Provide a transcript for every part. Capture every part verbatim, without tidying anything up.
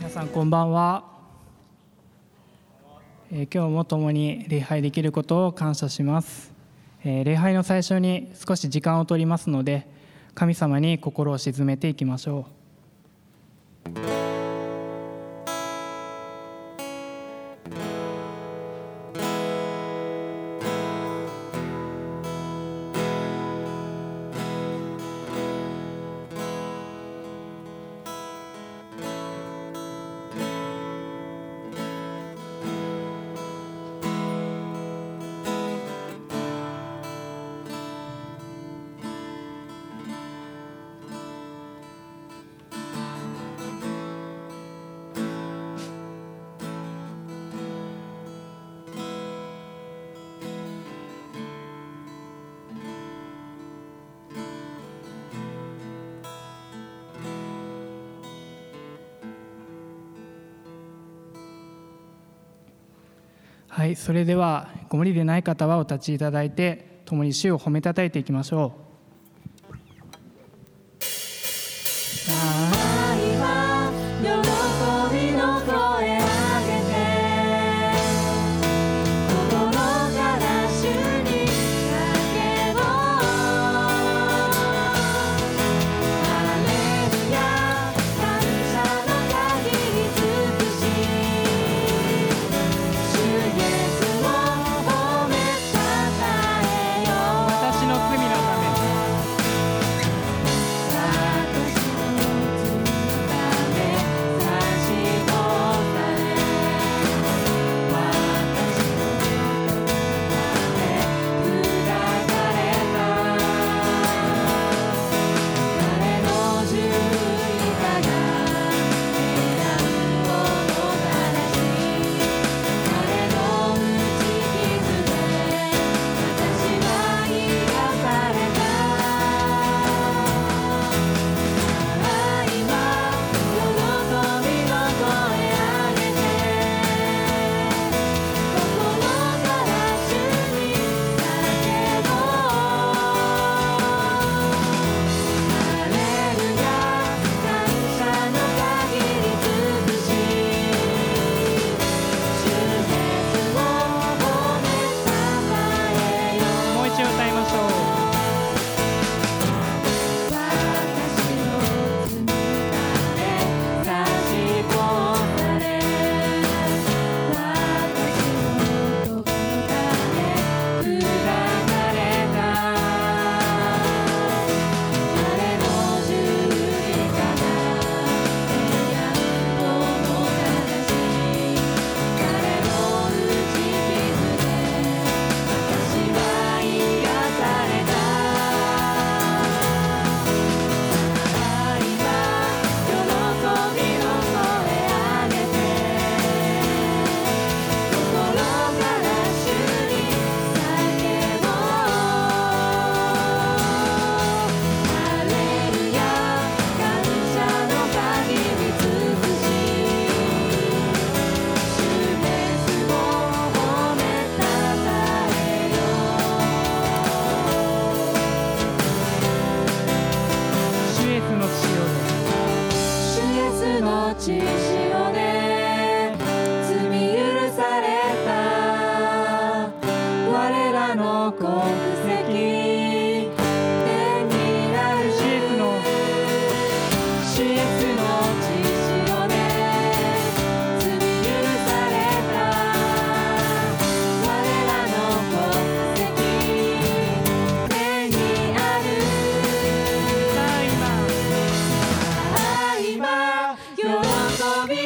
さんこんばんは。えー、今日も共に礼拝できることを感謝します。えー、礼拝の最初に少し時間を取りますので、神様に心を静めていきましょう。はい、それではご無理でない方はお立ちいただいて、共に主を褒めたたえていきましょう。 喜び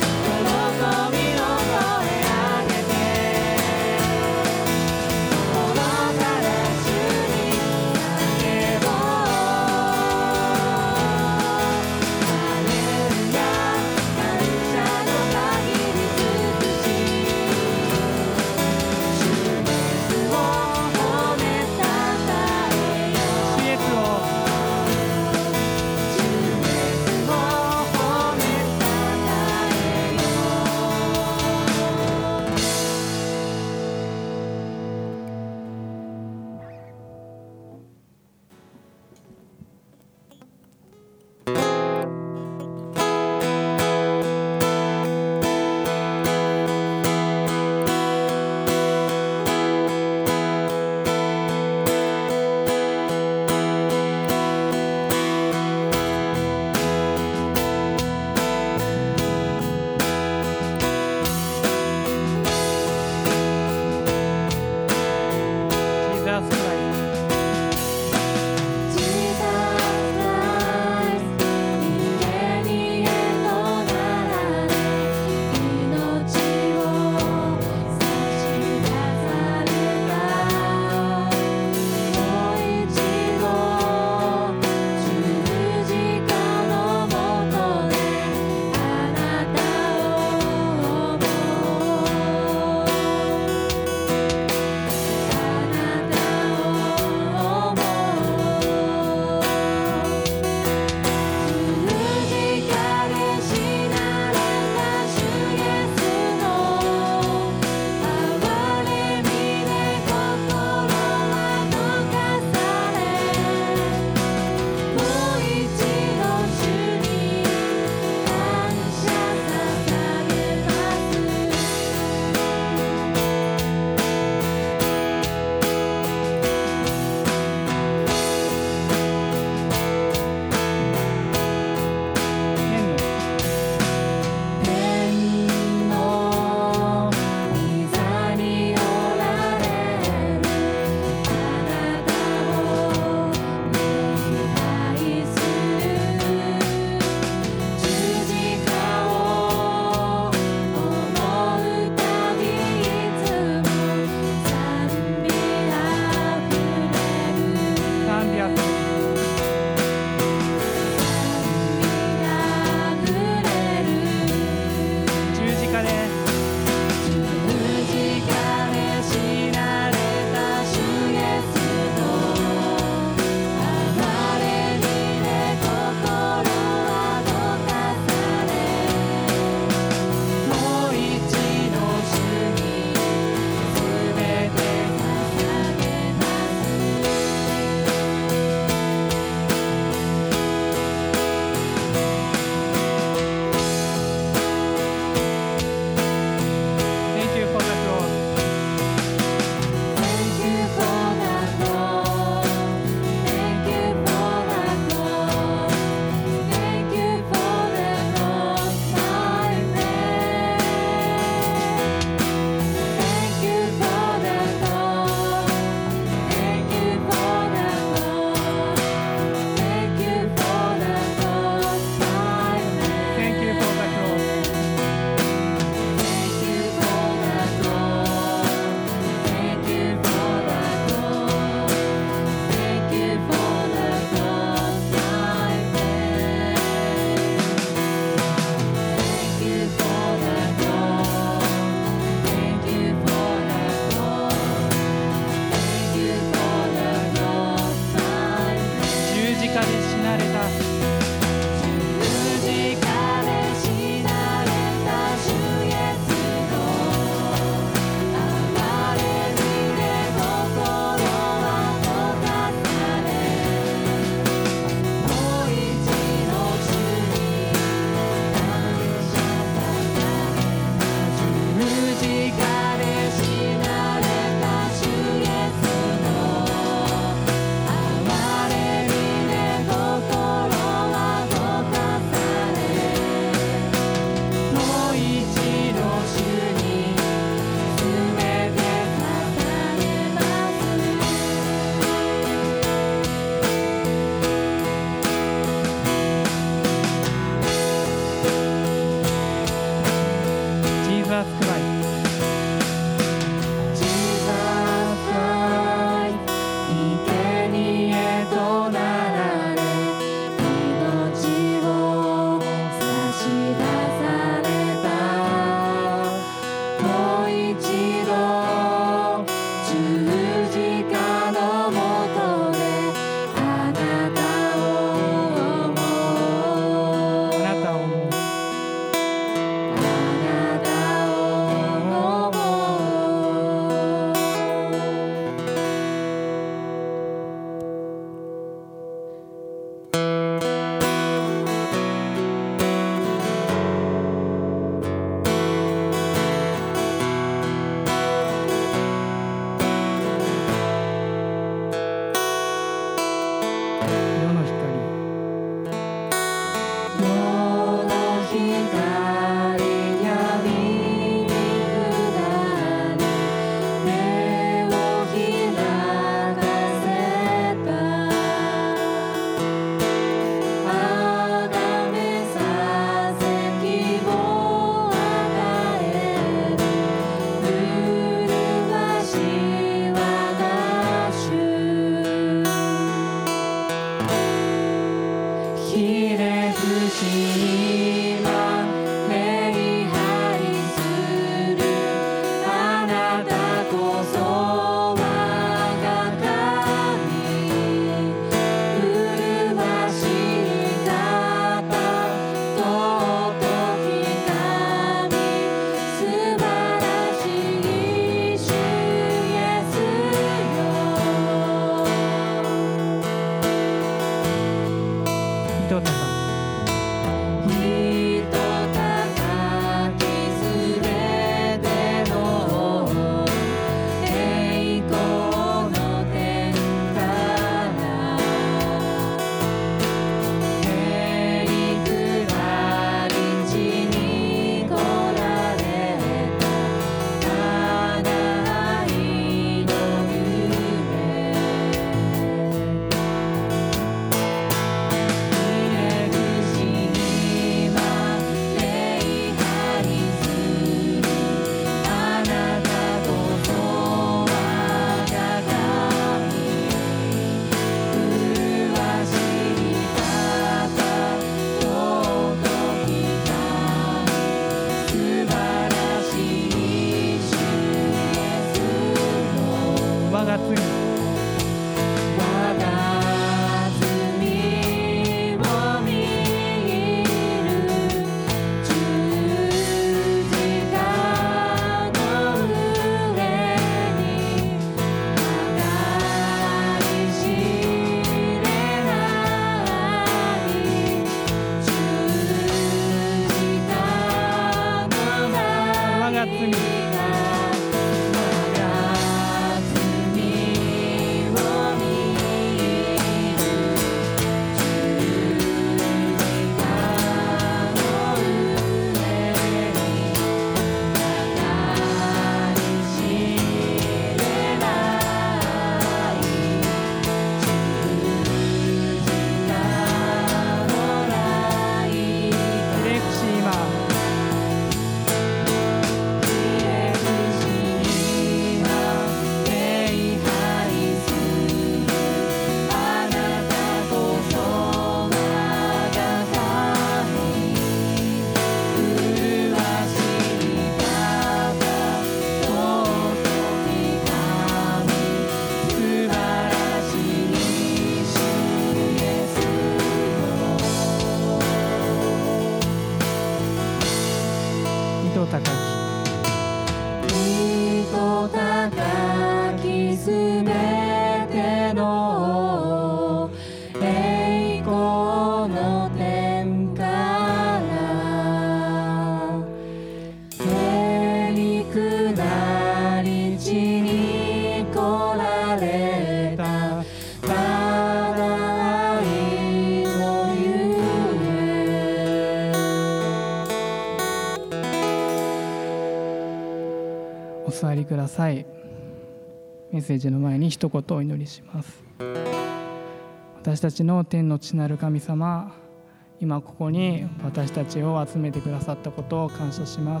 座りください。メッセージの前に一言お祈りします。私たちの天の父なる神様、今ここに私たちを集めてくださったことを感謝します。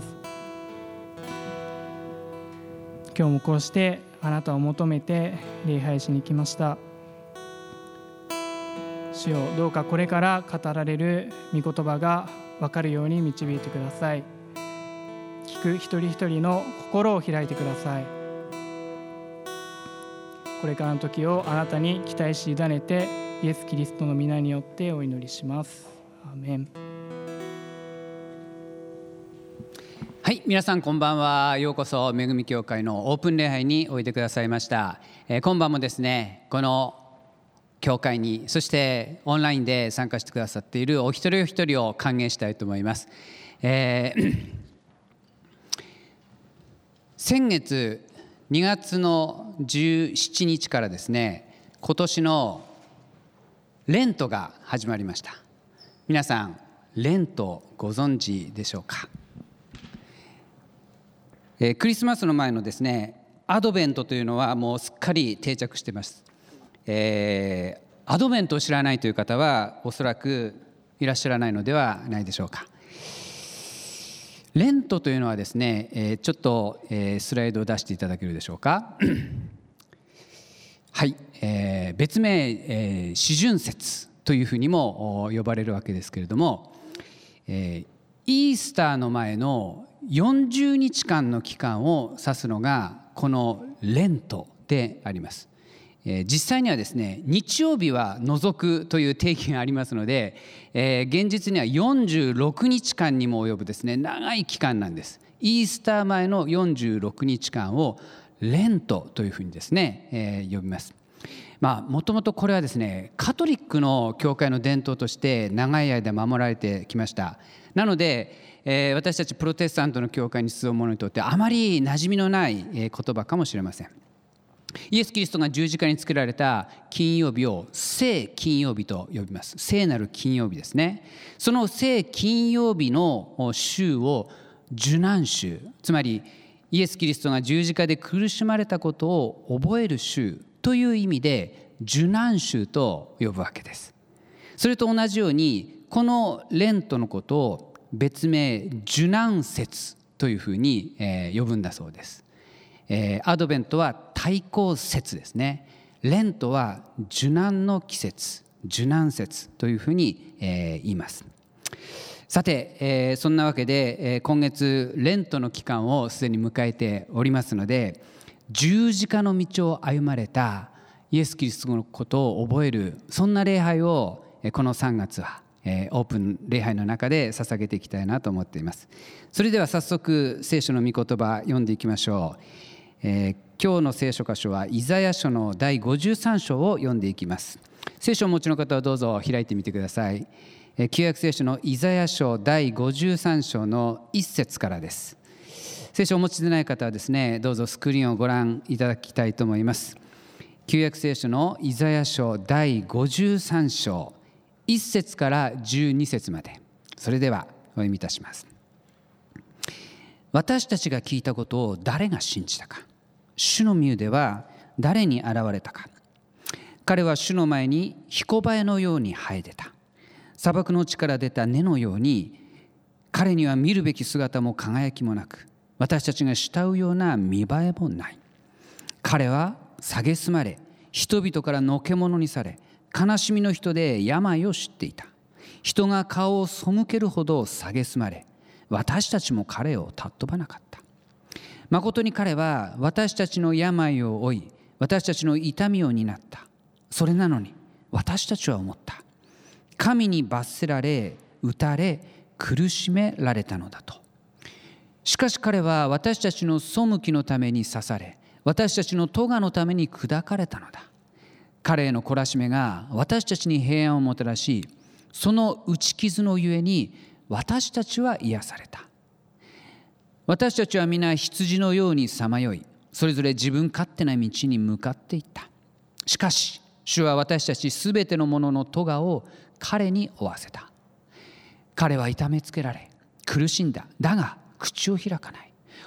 今日もこうしてあなたを求めて礼拝しに来ました。主よ、どうかこれから語られる御言葉が分かるように導いてください。聞く一人一人の心を開いてください。これからの時をあなたに期待し委ねて、イエス・キリストの皆によってお祈りします。アーメン。 はい、皆さんこんばんは。ようこそ恵み教会のオープン礼拝においでくださいました。えー、今晩もですね、この教会に、そしてオンラインで参加してくださっているお一人お一人を歓迎したいと思います。えー、先月にがつのじゅうしちにちからですね、今年のレントが始まりました。皆さん、レントご存知でしょうか？えー、クリスマスの前のですね、アドベントというのはもうすっかり定着しています。えー、アドベントを知らないという方はおそらくいらっしゃらないのではないでしょうか。レントというのはですね、えー、ちょっと、えー、スライドを出していただけるでしょうか。はい、えー、別名、えー、四旬節というふうにも呼ばれるわけですけれども、えー、イースターの前のよんじゅうにちかんの期間を指すのがこのレントであります。えー、実際にはですね、日曜日は除くという定義がありますので、えー、現実にはよんじゅうろくにちかんにも及ぶですね、長い期間なんです。イースター前のよんじゅうろくにちかんをレントというふうにですね、えー、呼びます。まあ、もともとこれはですね、カトリックの教会の伝統として長い間守られてきました。なので、えー、私たちプロテスタントの教会に進む者にとってあまり馴染みのない言葉かもしれません。イエス・キリストが十字架につけられた金曜日を聖金曜日と呼びます。聖なる金曜日ですね。その聖金曜日の週を受難週、つまりイエス・キリストが十字架で苦しまれたことを覚える週という意味で受難週と呼ぶわけです。それと同じようにこのレントのことを別名受難節というふうに呼ぶんだそうです。アドベントは対抗節ですね。レントは受難の季節、受難節というふうに言います。さて、そんなわけで今月レントの期間をすでに迎えておりますので、十字架の道を歩まれたイエス・キリストのことを覚える、そんな礼拝をこのさんがつはオープン礼拝の中で捧げていきたいなと思っています。それでは早速聖書の御言葉読んでいきましょう。えー、今日の聖書箇所はイザヤ書のだいごじゅうさん章を読んでいきます。聖書をお持ちの方はどうぞ開いてみてください。えー、旧約聖書のイザヤ書だいごじゅうさん章のいっ節からです。聖書をお持ちでない方はですね、どうぞスクリーンをご覧いただきたいと思います。旧約聖書のイザヤ書だいごじゅうさん章いっ節からじゅうに節まで、それではお読みいたします。私たちが聞いたことを誰が信じたか、主の御腕は誰に現れたか。彼は主の前に彦バエのように生え出た。砂漠の地から出た根のように、彼には見るべき姿も輝きもなく、私たちが慕うような見栄えもない。彼は蔑まれ、人々からのけ者にされ、悲しみの人で病を知っていた。人が顔を背けるほど蔑まれ、私たちも彼を尊ばなかった。まことに彼は私たちの病を負い、私たちの痛みを担った。それなのに私たちは思った。神に罰せられ、打たれ、苦しめられたのだと。しかし彼は私たちの背きのために刺され、私たちの咎のために砕かれたのだ。彼への懲らしめが私たちに平安をもたらし、その打ち傷のゆえに私たちは癒された。私たちは皆羊のようにさまよい、それぞれ自分勝手な道に向かっていった。しかし主は私たちすべてのものの咎を彼に負わせた。彼は痛めつけられ苦しんだ。だが口を開かない。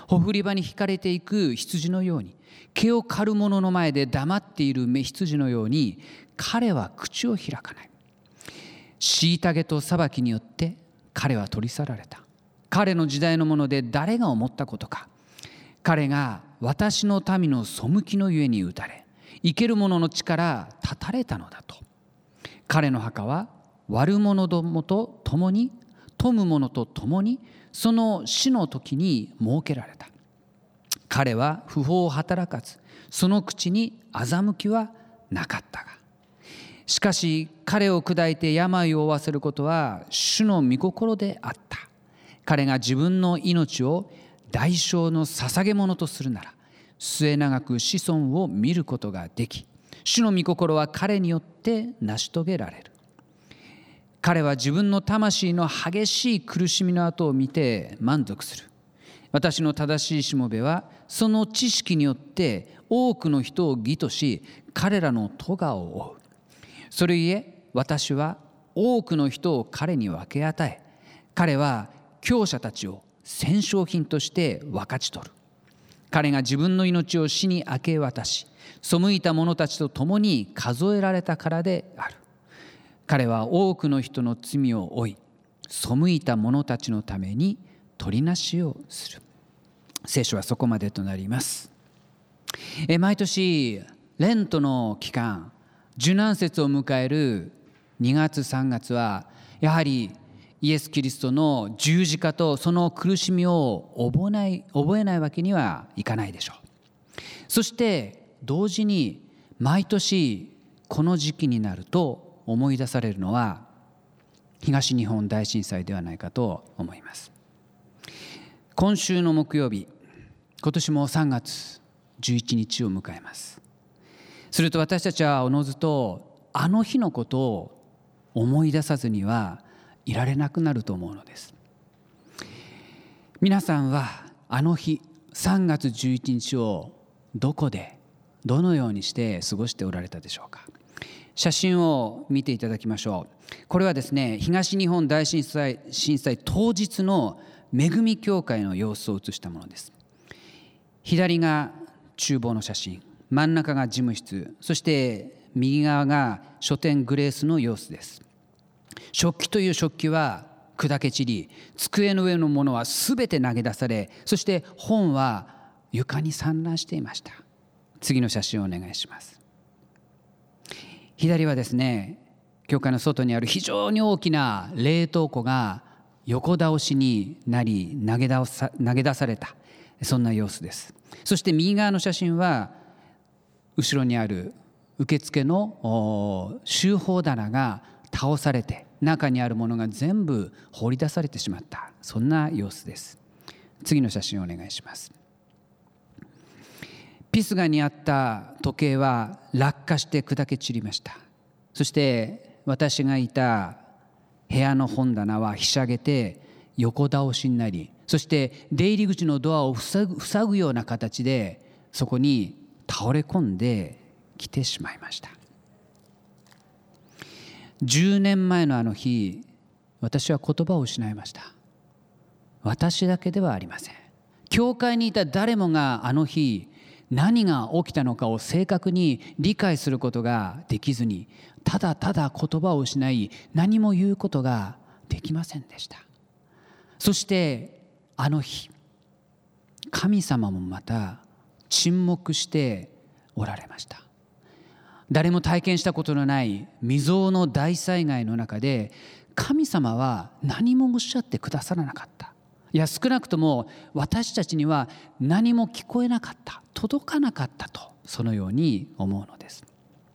ほふり場に引かれていく羊のように、毛を刈る者の前で黙っている雌羊のように、彼は口を開かない。虐げと裁きによって彼は取り去られた。彼の時代のもので誰が思ったことか。彼が私の民の背きのゆえに打たれ、生ける者の地から断たれたのだと。彼の墓は悪者どもと共に、富む者と共に、その死の時に設けられた。彼は不法を働かず、その口に欺きはなかったが、しかし彼を砕いて病を負わせることは主の御心であった。彼が自分の命を代償の捧げ物とするなら、末永く子孫を見ることができ、主の御心は彼によって成し遂げられる。彼は自分の魂の激しい苦しみの後を見て満足する。私の正しいしもべはその知識によって多くの人を義とし、彼らの咎を負う。それゆえ私は多くの人を彼に分け与え、彼は強者たちを戦勝品として分かち取る。彼が自分の命を死に明け渡し、背いた者たちと共に数えられたからである。彼は多くの人の罪を負い、背いた者たちのために取りなしをする。聖書はそこまでとなります。え毎年レントの期間、受難節を迎えるにがつさんがつは、やはりイエス・キリストの十字架とその苦しみを覚えない、覚えないわけにはいかないでしょう。そして同時に毎年この時期になると思い出されるのは東日本大震災ではないかと思います。今週の木曜日、今年もさんがつじゅういちにちを迎えます。すると私たちはおのずとあの日のことを思い出さずにはいられなくなると思うのです。皆さんはあの日さんがつじゅういちにちをどこでどのようにして過ごしておられたでしょうか。写真を見ていただきましょう。これはですね、東日本大震災、震災当日の恵み教会の様子を写したものです。左が厨房の写真、真ん中が事務室、そして右側が書店グレースの様子です。食器という食器は砕け散り、机の上のものはすべて投げ出され、そして本は床に散乱していました。次の写真をお願いします。左はですね、教会の外にある非常に大きな冷凍庫が横倒しになり投げ出さ、投げ出された、そんな様子です。そして右側の写真は後ろにある受付の集宝棚が倒されて、中にあるものが全部放り出されてしまった、そんな様子です。次の写真をお願いします。ピスガにあった時計は落下して砕け散りました。そして私がいた部屋の本棚はひしゃげて横倒しになり、そして出入り口のドアを塞ぐ、塞ぐような形でそこに倒れ込んできてしまいました。じゅうねんまえのあの日、私は言葉を失いました。私だけではありません。教会にいた誰もがあの日何が起きたのかを正確に理解することができずに、ただただ言葉を失い、何も言うことができませんでした。そしてあの日、神様もまた沈黙しておられました。誰も体験したことのない未曾有の大災害の中で、神様は何もおっしゃってくださらなかった。いや、少なくとも私たちには何も聞こえなかった、届かなかったと、そのように思うのです。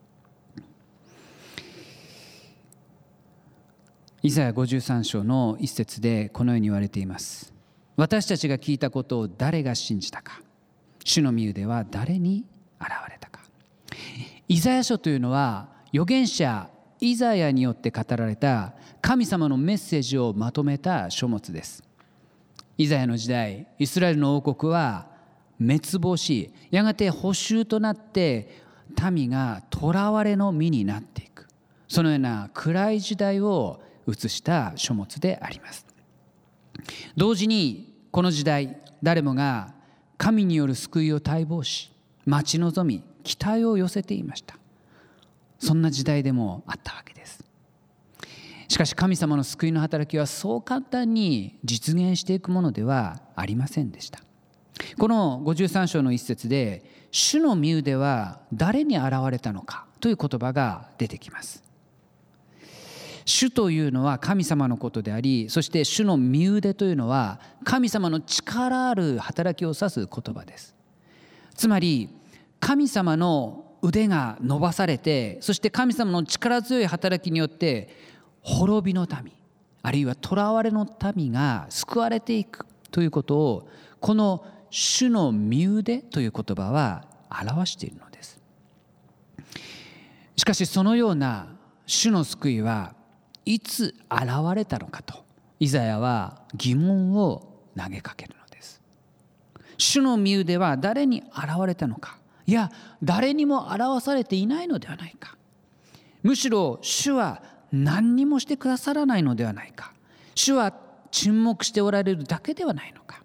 イザヤごじゅうさんしょうの一節でこのように言われています。私たちが聞いたことを誰が信じたか、主の御腕は誰に現れたか。イザヤ書というのは預言者イザヤによって語られた神様のメッセージをまとめた書物です。イザヤの時代、イスラエルの王国は滅亡し、やがて捕囚となって民が囚われの身になっていく、そのような暗い時代を映した書物であります。同時にこの時代、誰もが神による救いを待望し、待ち望み、期待を寄せていました。そんな時代でもあったわけです。しかし神様の救いの働きはそう簡単に実現していくものではありませんでした。このごじゅうさん章の一節で、主の御腕は誰に現れたのかという言葉が出てきます。主というのは神様のことであり、そして主の御腕というのは神様の力ある働きを指す言葉です。つまり神様の腕が伸ばされて、そして神様の力強い働きによって滅びの民、あるいは囚われの民が救われていくということを、この主の御腕という言葉は表しているのです。しかしそのような主の救いはいつ現れたのかと、イザヤは疑問を投げかけるのです。主の御腕は誰に現れたのか、いや誰にも表されていないのではないか、むしろ主は何にもしてくださらないのではないか、主は沈黙しておられるだけではないのか。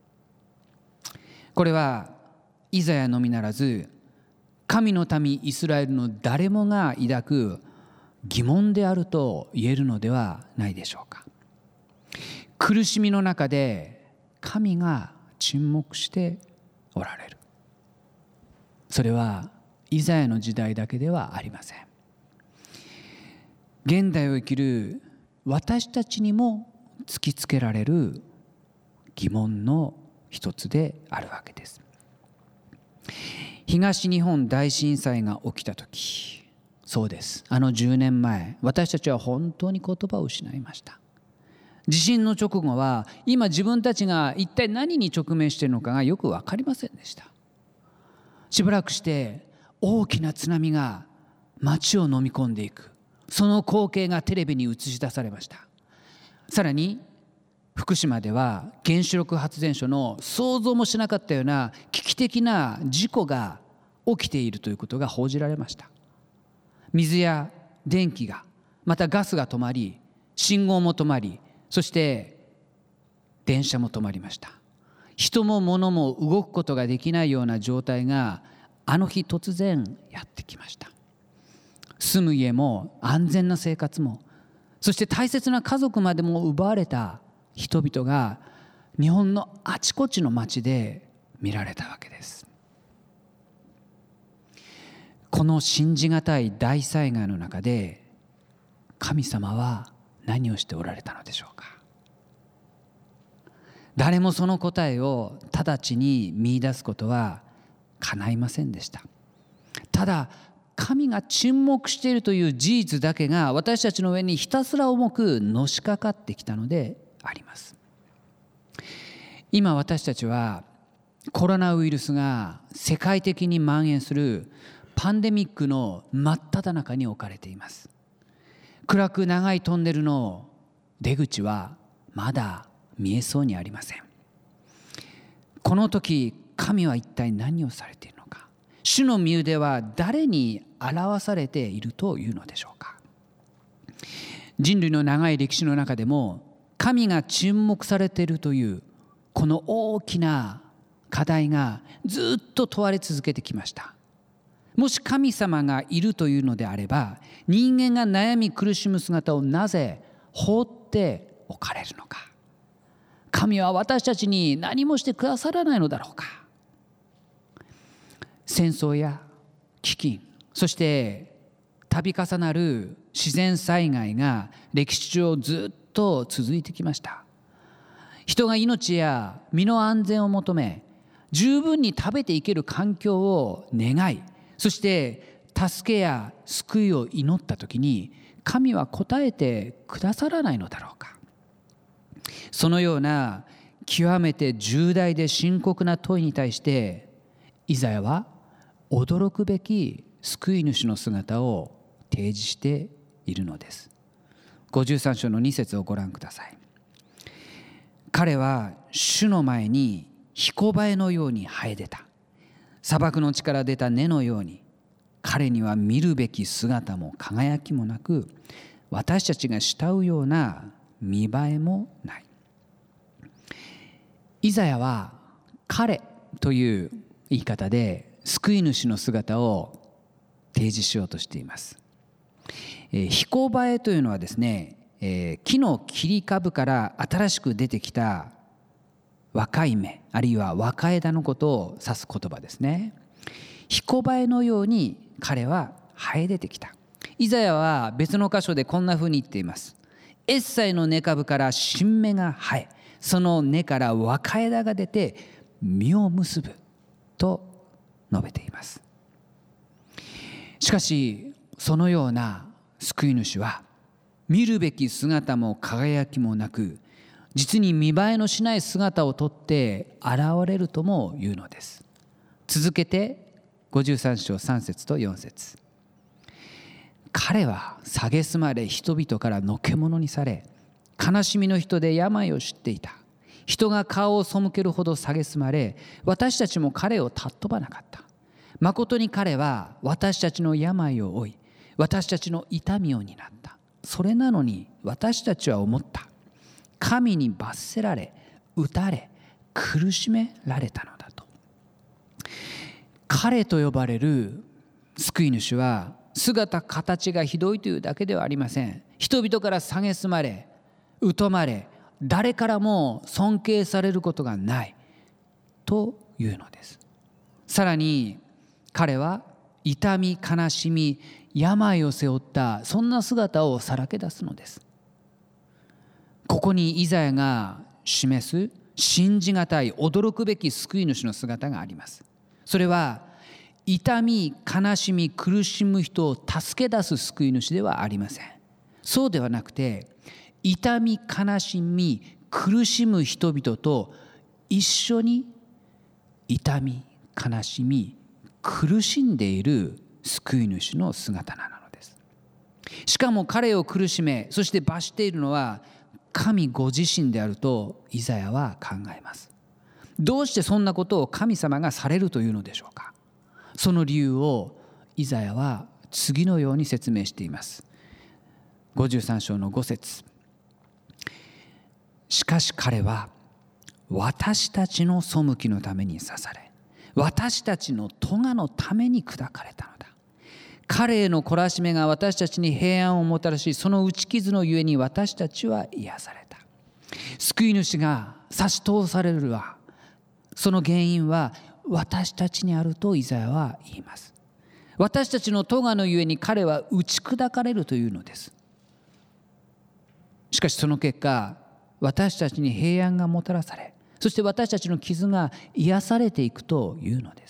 これはイザヤのみならず神の民イスラエルの誰もが抱く疑問であると言えるのではないでしょうか。苦しみの中で神が沈黙しておられる。それはイザヤの時代だけではありません。現代を生きる私たちにも突きつけられる疑問の一つであるわけです。東日本大震災が起きたとき、そうです、あのじゅうねんまえ、私たちは本当に言葉を失いました。地震の直後は今自分たちが一体何に直面しているのかがよく分かりませんでした。しばらくして大きな津波が町を飲み込んでいく、その光景がテレビに映し出されました。さらに福島では原子力発電所の想像もしなかったような危機的な事故が起きているということが報じられました。水や電気が、またガスが止まり、信号も止まり、そして電車も止まりました。人も物も動くことができないような状態があの日突然やってきました。住む家も安全な生活も、そして大切な家族までも奪われた人々が日本のあちこちの町で見られたわけです。この信じがたい大災害の中で神様は何をしておられたのでしょうか。誰もその答えを直ちに見出すことは叶いませんでした。ただ神が沈黙しているという事実だけが私たちの上にひたすら重くのしかかってきたのであります。今私たちはコロナウイルスが世界的に蔓延するパンデミックの真っ只中に置かれています。暗く長いトンネルの出口はまだ見えそうにありません。この時神は一体何をされているのか、主の御腕は誰に表されているというのでしょうか。人類の長い歴史の中でも神が沈黙されているというこの大きな課題がずっと問われ続けてきました。もし神様がいるというのであれば、人間が悩み苦しむ姿をなぜ放っておかれるのか。神は私たちに何もしてくださらないのだろうか。戦争や飢饉、そして度重なる自然災害が歴史上ずっと続いてきました。人が命や身の安全を求め、十分に食べていける環境を願い、そして助けや救いを祈ったときに神は答えてくださらないのだろうか。そのような極めて重大で深刻な問いに対してイザヤは驚くべき救い主の姿を提示しているのです。ごじゅうさん章のに節をご覧ください。彼は主の前に彦バエのように生え出た。砂漠の地から出た根のように、彼には見るべき姿も輝きもなく、私たちが慕うような見栄えもない。イザヤは彼という言い方で救い主の姿を提示しようとしています。えー、彦映えというのはですね、えー、木の切り株から新しく出てきた若い芽、あるいは若枝のことを指す言葉ですね。彦映えのように彼は生え出てきた。イザヤは別の箇所でこんなふうに言っています。エッサイの根株から新芽が生え、その根から若枝が出て実を結ぶと述べています。しかしそのような救い主は見るべき姿も輝きもなく、実に見栄えのしない姿をとって現れるとも言うのです。続けてごじゅうさん章さん節とよん節。彼は蔑まれ人々からのけ者にされ、悲しみの人で病を知っていた。人が顔を背けるほど蔑まれ、私たちも彼を尊ばなかった。まことに彼は私たちの病を負い、私たちの痛みを担った。それなのに私たちは思った。神に罰せられ、打たれ、苦しめられたのだと。彼と呼ばれる救い主は姿形がひどいというだけではありません。人々から蔑まれ、疎まれ、誰からも尊敬されることがないというのです。さらに彼は痛み、悲しみ、病を背負ったそんな姿をさらけ出すのです。ここにイザヤが示す信じがたい驚くべき救い主の姿があります。それは痛み、悲しみ、苦しむ人を助け出す救い主ではありません。そうではなくて、痛み、悲しみ、苦しむ人々と一緒に痛み、悲しみ、苦しんでいる救い主の姿なのです。しかも彼を苦しめ、そして罰しているのは神ご自身であるとイザヤは考えます。どうしてそんなことを神様がされるというのでしょうか。その理由をイザヤは次のように説明しています。ごじゅうさん章のご節。しかし彼は私たちの背きのために刺され、私たちの咎のために砕かれたのだ。彼への懲らしめが私たちに平安をもたらし、その打ち傷のゆえに私たちは癒された。救い主が差し通されるは、その原因は私たちにあるとイザヤは言います。私たちの咎のゆえに彼は打ち砕かれるというのです。しかしその結果、私たちに平安がもたらされ、そして私たちの傷が癒されていくというのです。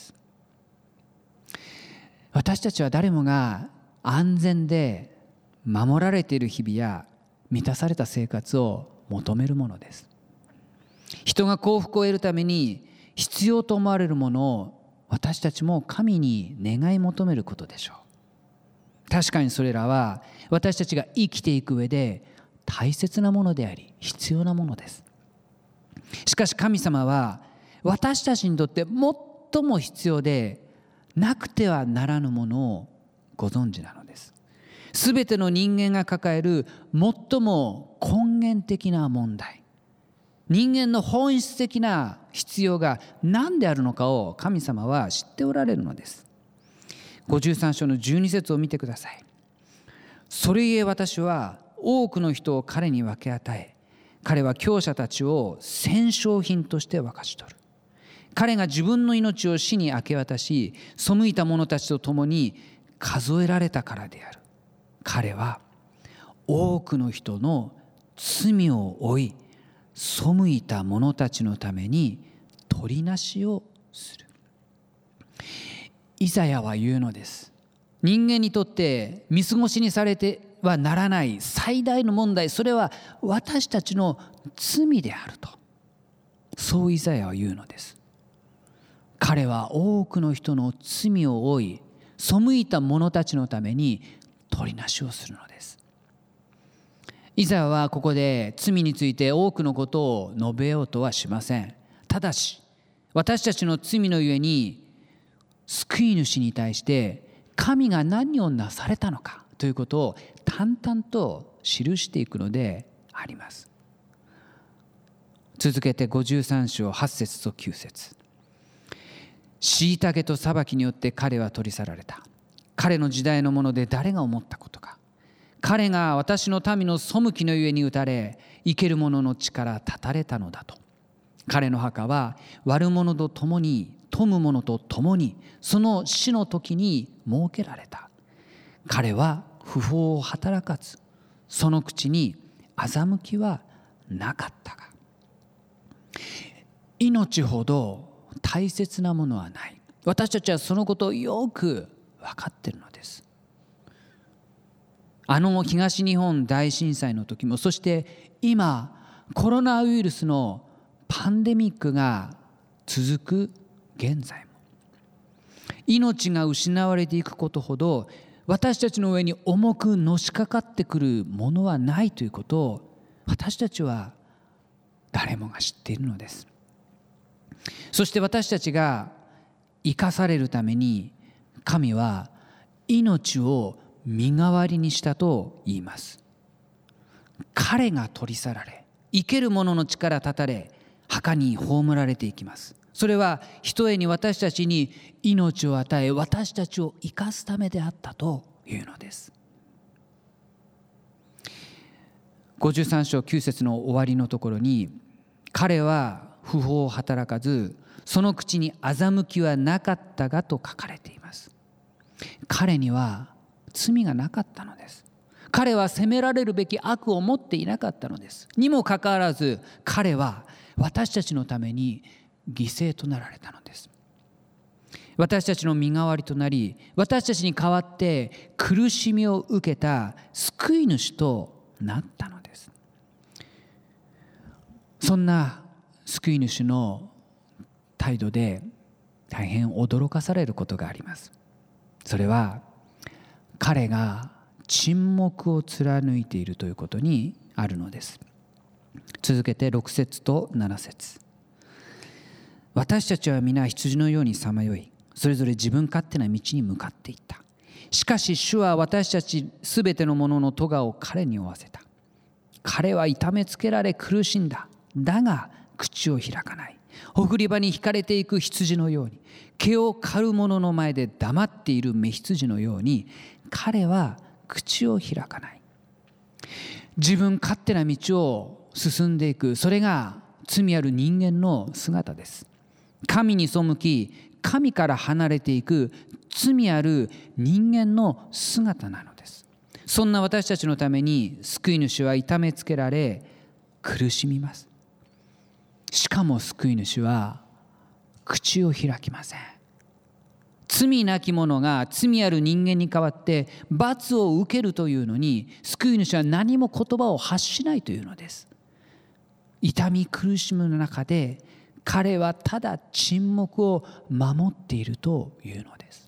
私たちは誰もが安全で守られている日々や満たされた生活を求めるものです。人が幸福を得るために必要と思われるものを私たちも神に願い求めることでしょう。確かにそれらは私たちが生きていく上で大切なものであり必要なものです。しかし神様は私たちにとって最も必要でなくてはならぬものをご存知なのです。すべての人間が抱える最も根源的な問題、人間の本質的な必要が何であるのかを神様は知っておられるのです。ごじゅうさん章のじゅうに節を見てください。それゆえ私は多くの人を彼に分け与え、彼は強者たちを戦勝品として沸かし取る。彼が自分の命を死に明け渡し、背いた者たちと共に数えられたからである。彼は多くの人の罪を負い、背いた者たちのために取りなしをする。イザヤは言うのです。人間にとって見過ごしにされてはならない最大の問題、それは私たちの罪であると、そうイザヤは言うのです。彼は多くの人の罪を負い、背いた者たちのために取りなしをするのです。イザヤはここで罪について多くのことを述べようとはしません。ただし私たちの罪のゆえに救い主に対して神が何をなされたのかということを淡々と記していくのであります。続けてごじゅうさん章はち節ときゅう節。 虐げと裁きによって彼は取り去られた。彼の時代のもので誰が思ったことか。彼が私の民の背きのゆえに打たれ、生ける者の地から断たれたのだと。彼の墓は悪者と共に、富む者と共に、その死の時に設けられた。彼は不法を働かず、その口に欺きはなかったが。命ほど大切なものはない。私たちはそのことをよく分かっているのです。あの東日本大震災の時も、そして今コロナウイルスのパンデミックが続く現在も、命が失われていくことほど私たちの上に重くのしかかってくるものはないということを私たちは誰もが知っているのです。そして私たちが生かされるために神は命を身代わりにしたと言います。彼が取り去られ、生ける者の力断たれ、墓に葬られていきます。それはひとえに私たちに命を与え、私たちを生かすためであったというのです。ごじゅうさん章きゅう節の終わりのところに、彼は不法を働かず、その口に欺きはなかったがと書かれています。彼には罪がなかったのです。彼は責められるべき悪を持っていなかったのです。にもかかわらず、彼は私たちのために犠牲となられたのです。私たちの身代わりとなり、私たちに代わって苦しみを受けた救い主となったのです。そんな救い主の態度で大変驚かされることがあります。それは彼が沈黙を貫いているということにあるのです。続けてろく節となな節。私たちは皆羊のようにさまよい、それぞれ自分勝手な道に向かっていった。しかし主は私たちすべてのものの咎を彼に負わせた。彼は痛めつけられ苦しんだ。だが口を開かない。ほふり場に引かれていく羊のように、毛を刈る者の前で黙っている雌羊のように、彼は口を開かない。自分勝手な道を進んでいく、それが罪ある人間の姿です。神に背き、神から離れていく罪ある人間の姿なのです。そんな私たちのために救い主は痛めつけられ苦しみます。しかも救い主は口を開きません。罪なき者が罪ある人間に代わって罰を受けるというのに、救い主は何も言葉を発しないというのです。痛み苦しむ中で彼はただ沈黙を守っているというのです。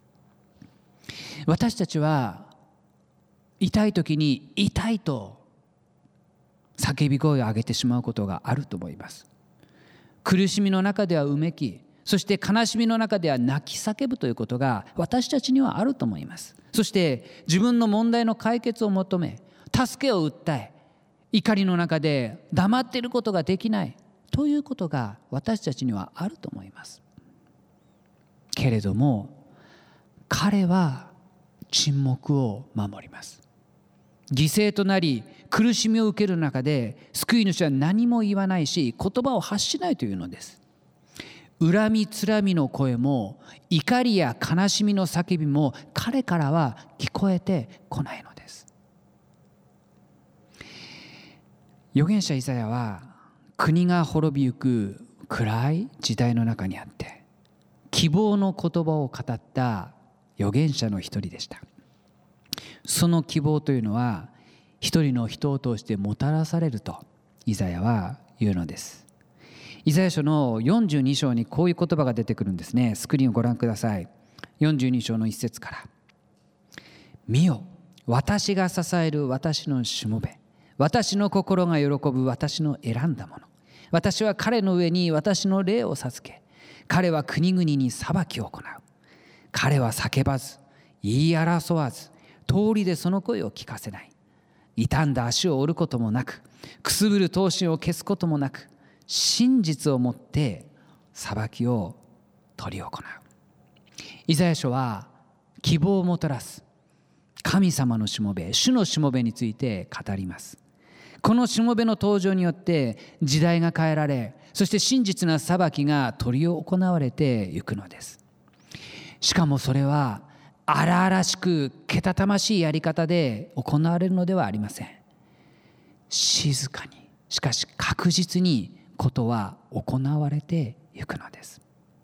私たちは痛い時に痛いと叫び声を上げてしまうことがあると思います。苦しみの中ではうめき、そして悲しみの中では泣き叫ぶということが私たちにはあると思います。そして自分の問題の解決を求め、助けを訴え、怒りの中で黙っていることができないということが私たちにはあると思います。けれども彼は沈黙を守ります。犠牲となり苦しみを受ける中で救い主は何も言わないし、言葉を発しないというのです。恨みつらみの声も怒りや悲しみの叫びも彼からは聞こえてこないのです。預言者イザヤは国が滅びゆく暗い時代の中にあって希望の言葉を語った預言者の一人でした。その希望というのは一人の人を通してもたらされるとイザヤは言うのです。イザヤ書のよんじゅうに章にこういう言葉が出てくるんですね。スクリーンをご覧ください。よんじゅうに章の一節から。見よ、私が支える私のしもべ、私の心が喜ぶ私の選んだもの。私は彼の上に私の霊を授け、彼は国々に裁きを行う。彼は叫ばず、言い争わず、通りでその声を聞かせない。傷んだ足を折ることもなく、くすぶる闘志を消すこともなく、真実をもって裁きを執り行う。イザヤ書は希望をもたらす神様のしもべ、主のしもべについて語ります。このしもべの登場によって時代が変えられ、そして真実な裁きが執り行われていくのです。しかもそれは荒々しくけたたましいやり方で行われるのではありません。静かに、しかし確実にことは行われていくのです。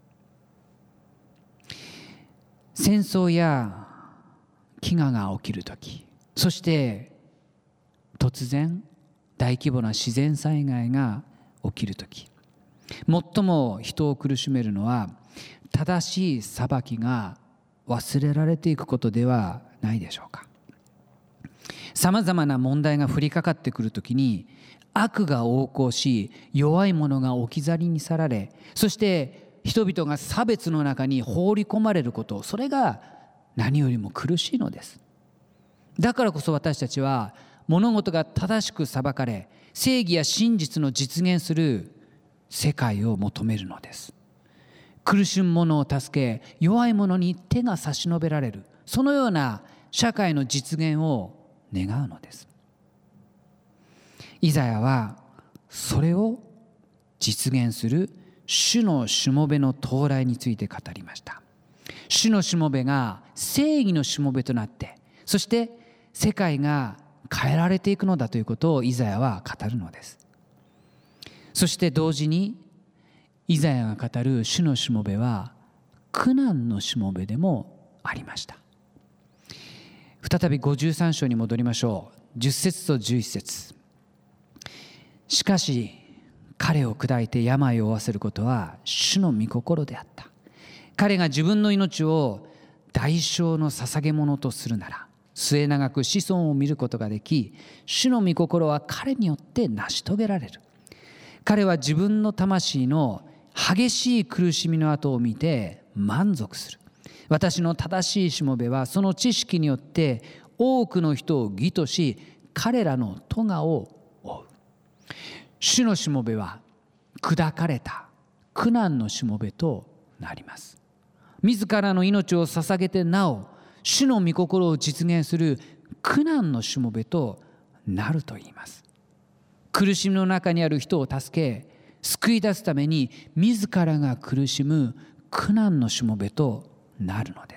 戦争や飢餓が起きるとき、そして突然大規模な自然災害が起きるとき、最も人を苦しめるのは正しい裁きが忘れられていくことではないでしょうか。さまざまな問題が降りかかってくるときに、悪が横行し弱い者が置き去りに去られ、そして人々が差別の中に放り込まれること、それが何よりも苦しいのです。だからこそ私たちは物事が正しく裁かれ、正義や真実の実現する世界を求めるのです。苦しむ者を助け、弱い者に手が差し伸べられる、そのような社会の実現を願うのです。イザヤはそれを実現する主のしもべの到来について語りました。主のしもべが正義のしもべとなって、そして世界が変えられていくのだということをイザヤは語るのです。そして同時にイザヤが語る主のしもべは苦難のしもべでもありました。再びごじゅうさん章に戻りましょう。じゅっ節とじゅういち節。しかし彼を砕いて病を負わせることは主の御心であった。彼が自分の命を代償の捧げ物とするなら、末永く子孫を見ることができ、主の御心は彼によって成し遂げられる。彼は自分の魂の激しい苦しみの後を見て満足する。私の正しいしもべはその知識によって多くの人を義とし、彼らの咎を負う。主のしもべは砕かれた苦難のしもべとなります。自らの命を捧げてなお主の御心を実現する苦難のしもべとなると言います。苦しみの中にある人を助け救い出すために自らが苦しむ苦難のしもべとなるのです。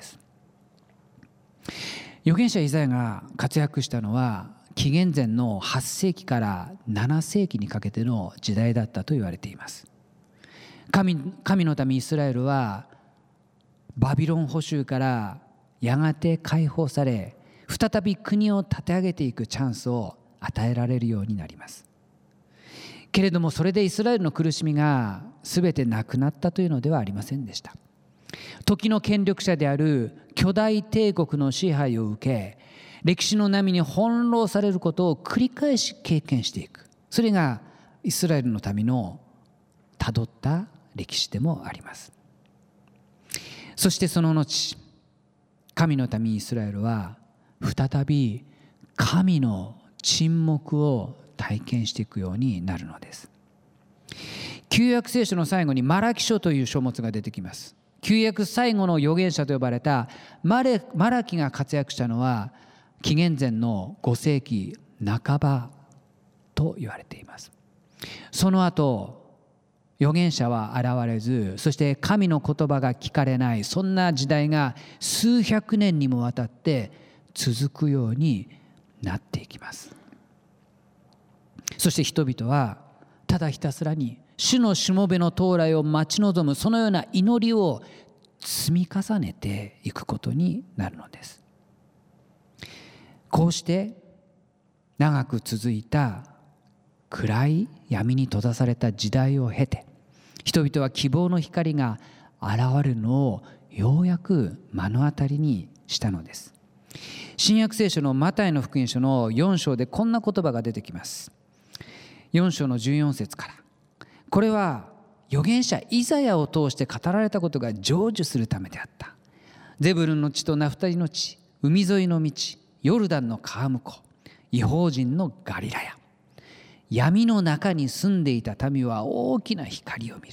預言者イザヤが活躍したのは紀元前のはっ世紀からなな世紀にかけての時代だったと言われています。 神, 神の民イスラエルはバビロン捕囚からやがて解放され、再び国を立て上げていくチャンスを与えられるようになります。けれどもそれでイスラエルの苦しみが全てなくなったというのではありませんでした。時の権力者である巨大帝国の支配を受け、歴史の波に翻弄されることを繰り返し経験していく、それがイスラエルの民のたどった歴史でもあります。そしてその後、神の民イスラエルは再び神の沈黙を体験していくようになるのです。旧約聖書の最後にマラキ書という書物が出てきます。旧約最後の預言者と呼ばれたマレマラキが活躍したのは紀元前のご世紀半ばと言われています。その後預言者は現れず、そして神の言葉が聞かれない、そんな時代が数百年にもわたって続くようになっていきます。そして人々はただひたすらに主のしもべの到来を待ち望む、そのような祈りを積み重ねていくことになるのです。こうして長く続いた暗い闇に閉ざされた時代を経て、人々は希望の光が現れるのをようやく目の当たりにしたのです。新約聖書のマタイの福音書のよん章でこんな言葉が出てきます。よん章のじゅうよん節から。これは預言者イザヤを通して語られたことが成就するためであった。ゼブルンの地とナフタリの地、海沿いの道、ヨルダンの川向こう、異邦人のガリラヤ。闇の中に住んでいた民は大きな光を見る。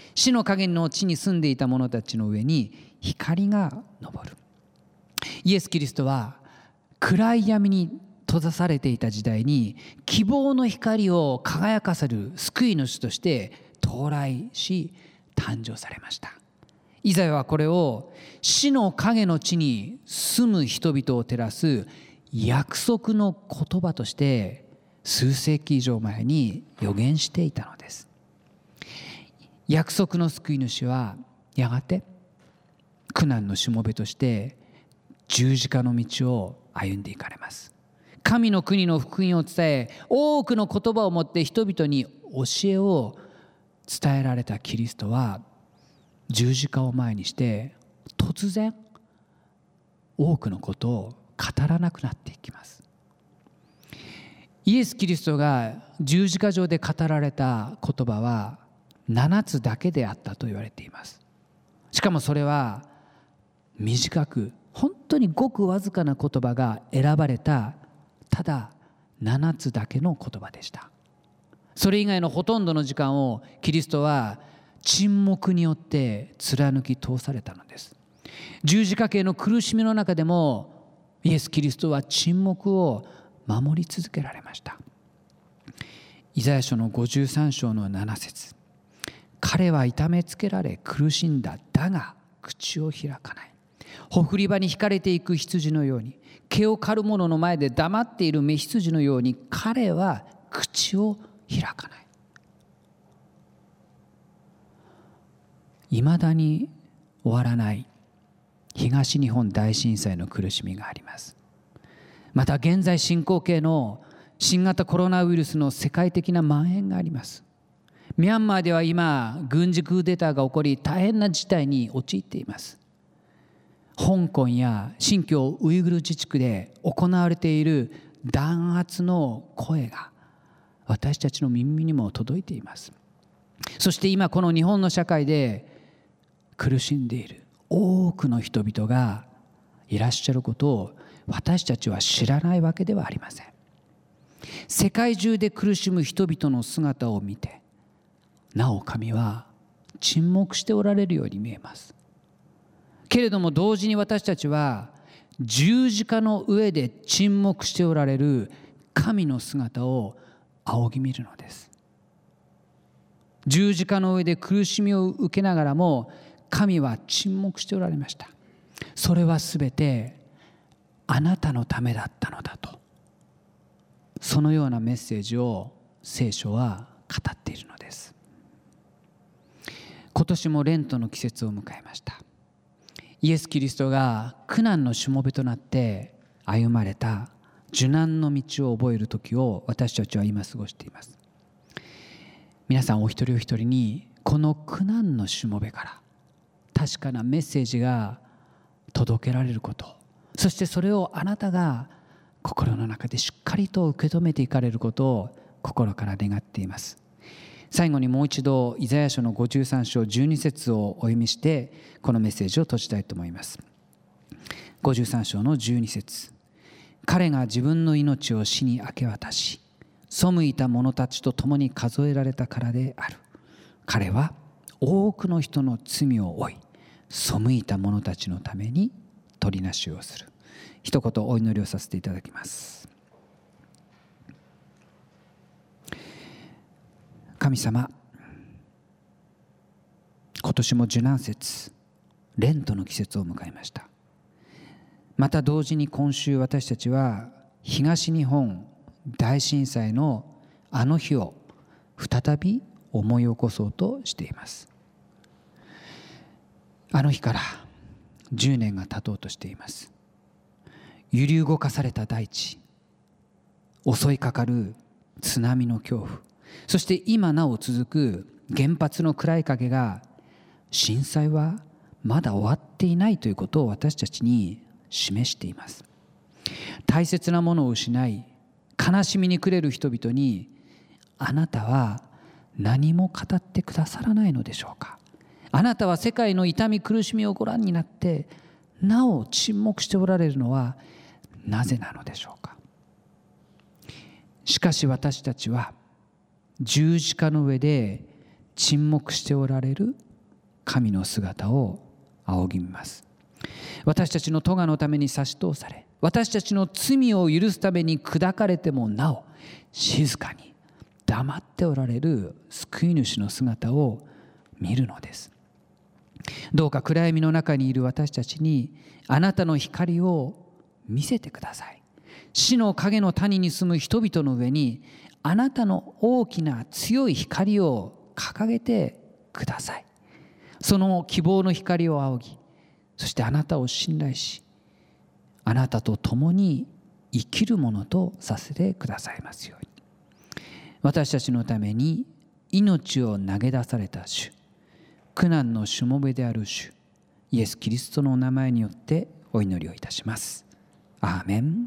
死の影の地に住んでいた者たちの上に光が昇る。イエス・キリストは暗い闇に閉ざされていた時代に希望の光を輝かせる救い主として到来し誕生されました。イザヤはこれを死の影の地に住む人々を照らす約束の言葉として数世紀以上前に予言していたのです。約束の救い主はやがて苦難のしもべとして十字架の道を歩んでいかれます。神の国の福音を伝え、多くの言葉を持って人々に教えを伝えられたキリストは十字架を前にして突然多くのことを語らなくなっていきます。イエス・キリストが十字架上で語られた言葉はななつだけであったと言われています。しかもそれは短く、本当にごくわずかな言葉が選ばれたただななつだけの言葉でした。それ以外のほとんどの時間をキリストは沈黙によって貫き通されたのです。十字架刑の苦しみの中でもイエス・キリストは沈黙を守り続けられました。イザヤ書のごじゅうさん章のなな節、彼は痛めつけられ苦しんだ、だが口を開かない。ほふり場に引かれていく羊のように、毛を刈る者の前で黙っている雌羊のように、彼は口を開かない。いまだに終わらない東日本大震災の苦しみがあります。また現在進行形の新型コロナウイルスの世界的な蔓延があります。ミャンマーでは今軍事クーデターが起こり大変な事態に陥っています。香港や新疆ウイグル自治区で行われている弾圧の声が私たちの耳にも届いています。そして今この日本の社会で苦しんでいる多くの人々がいらっしゃることを私たちは知らないわけではありません。世界中で苦しむ人々の姿を見て、なお神は沈黙しておられるように見えます。けれども同時に私たちは十字架の上で沈黙しておられる神の姿を仰ぎ見るのです。十字架の上で苦しみを受けながらも神は沈黙しておられました。それはすべてあなたのためだったのだと、そのようなメッセージを聖書は語っているのです。今年もレントの季節を迎えました。イエス・キリストが苦難のしもべとなって歩まれた受難の道を覚える時を私たちは今過ごしています。皆さんお一人お一人にこの苦難のしもべから確かなメッセージが届けられること、そしてそれをあなたが心の中でしっかりと受け止めていかれることを心から願っています。最後にもう一度イザヤ書のごじゅうさん章じゅうに節をお読みしてこのメッセージを閉じたいと思います。ごじゅうさん章のじゅうに節、彼が自分の命を死に明け渡し背いた者たちと共に数えられたからである。彼は多くの人の罪を負い背いた者たちのために取りなしをする。一言お祈りをさせていただきます。神様、今年も受難節、レントの季節を迎えました。また同時に今週私たちは東日本大震災のあの日を再び思い起こそうとしています。あの日からじゅうねんが経とうとしています。揺り動かされた大地、襲いかかる津波の恐怖、そして今なお続く原発の暗い影が、震災はまだ終わっていないということを私たちに示しています。大切なものを失い悲しみに暮れる人々に、あなたは何も語ってくださらないのでしょうか。あなたは世界の痛み苦しみをご覧になってなお沈黙しておられるのはなぜなのでしょうか。しかし私たちは十字架の上で沈黙しておられる神の姿を仰ぎ見ます。私たちの咎のために差し通され、私たちの罪を許すために砕かれてもなお静かに黙っておられる救い主の姿を見るのです。どうか暗闇の中にいる私たちにあなたの光を見せてください。死の影の谷に住む人々の上にあなたの大きな強い光を掲げてください。その希望の光を仰ぎ、そしてあなたを信頼し、あなたと共に生きるものとさせてくださいますように。私たちのために命を投げ出された主、苦難のしもべである主イエス・キリストのお名前によってお祈りをいたします。アーメン。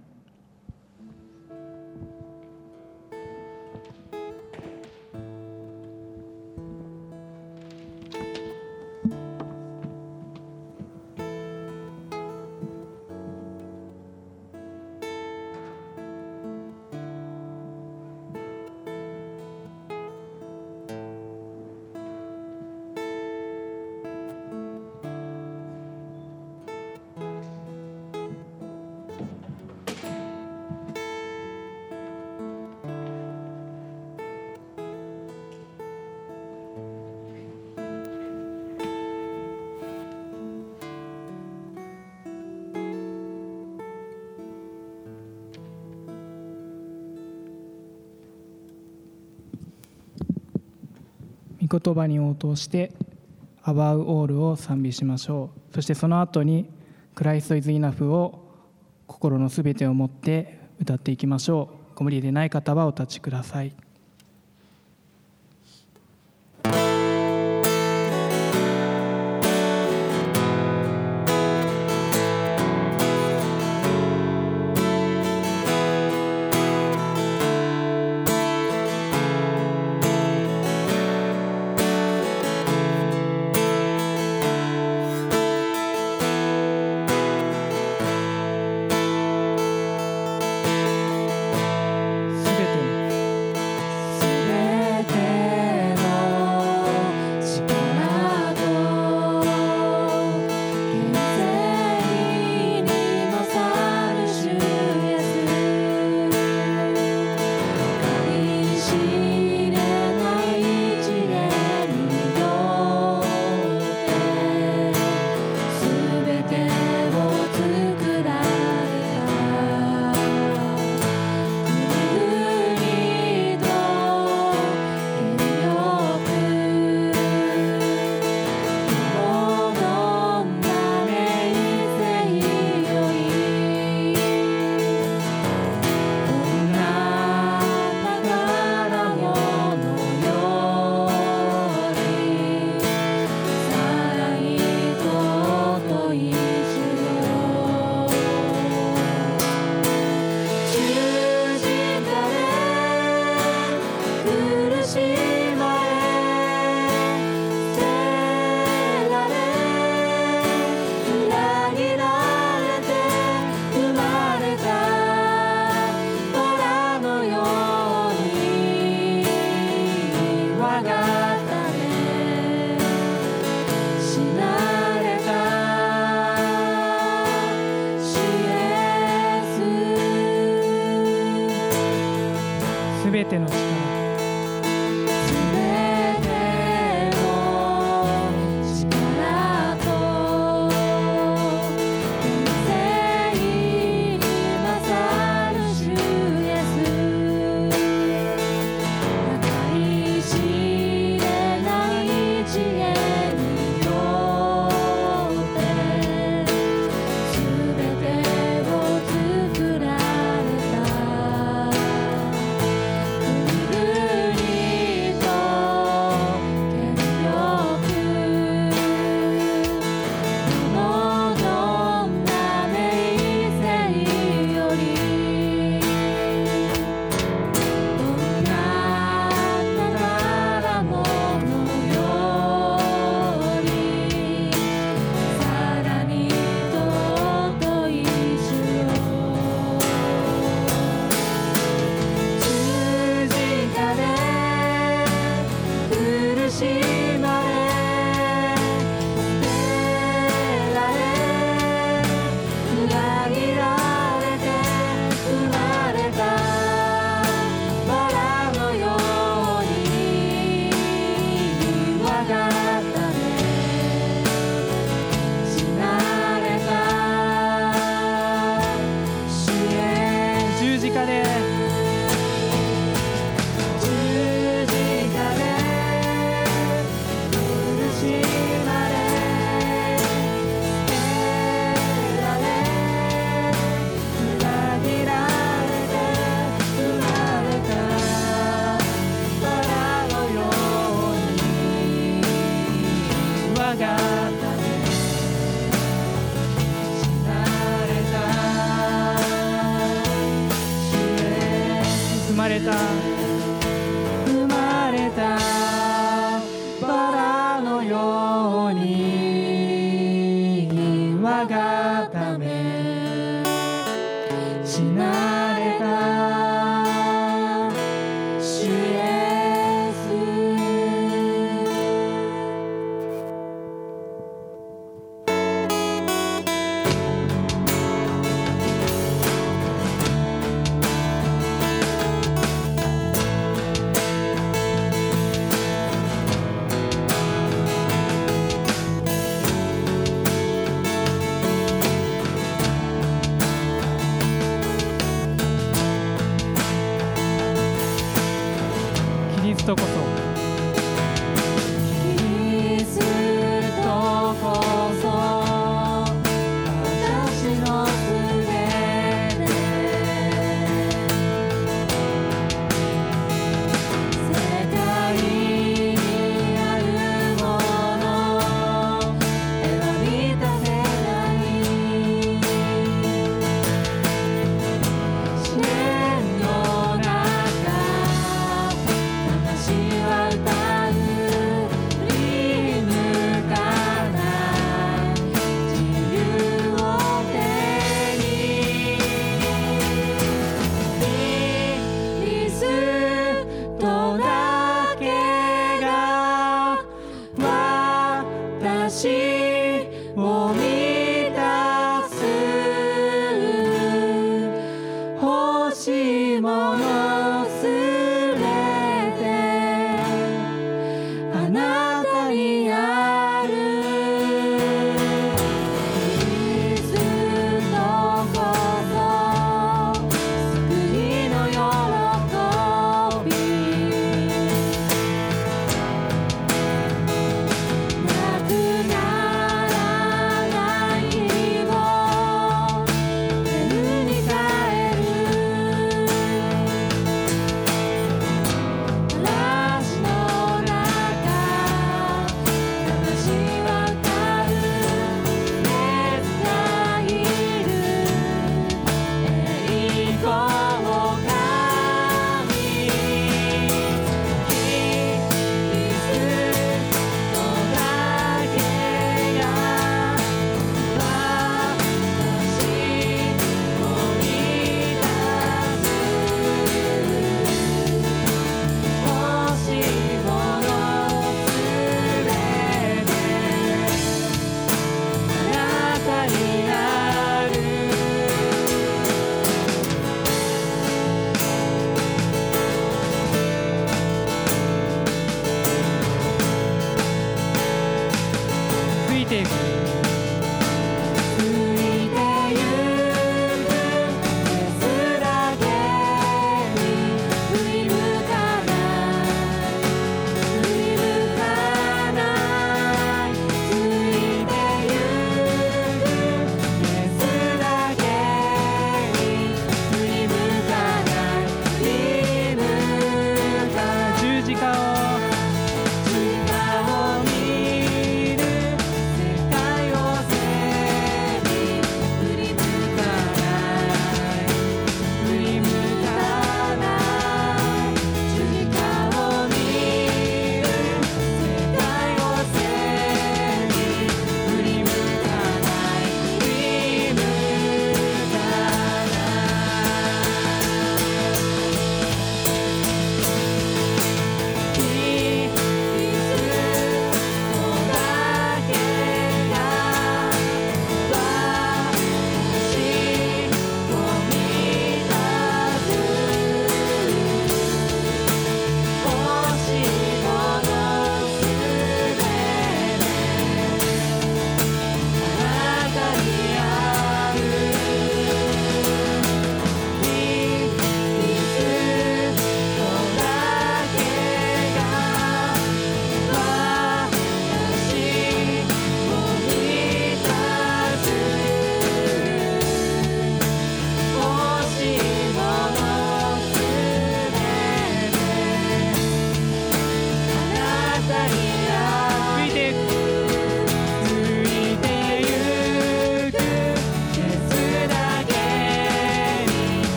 御言葉に応答して「アバウオール」を賛美しましょう。そしてその後に「クライスト・イズ・イナフ」を心のすべてを持って歌っていきましょう。ご無理でない方はお立ちください。すべての力、 「 まれた生まれたバラのように我がため死なれた主イエス。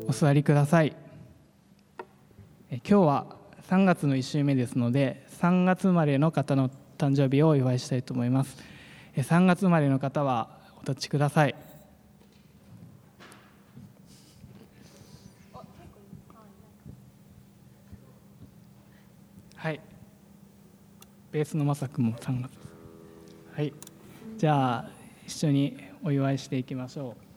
お座りください。今日はさんがつのいち週目ですので、さんがつ生まれの方の誕生日をお祝いしたいと思います。さんがつ生まれの方はお立ちください。はい、ベースのまさくんもさんがつ。はい、じゃあ一緒にお祝いしていきましょう。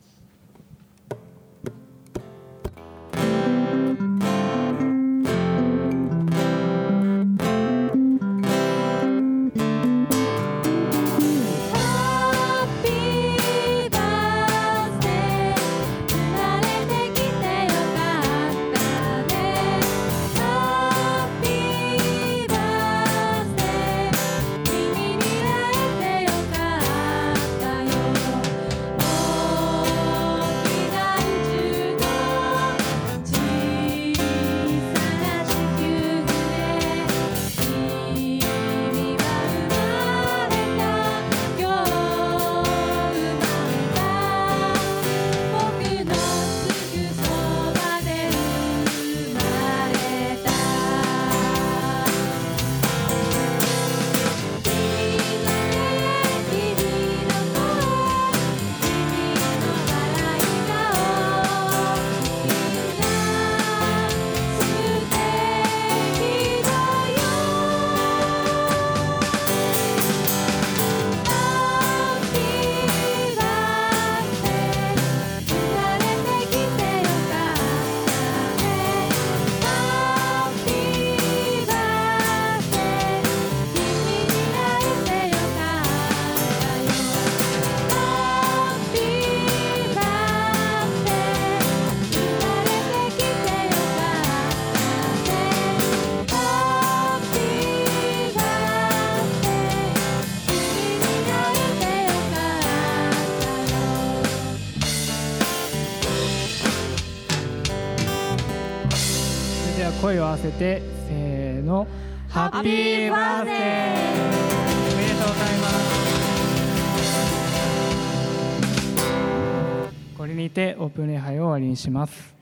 声を合わせてせーの、ハッピーバースデー。おめでとうございます。これにてオープン礼拝を終わりにします。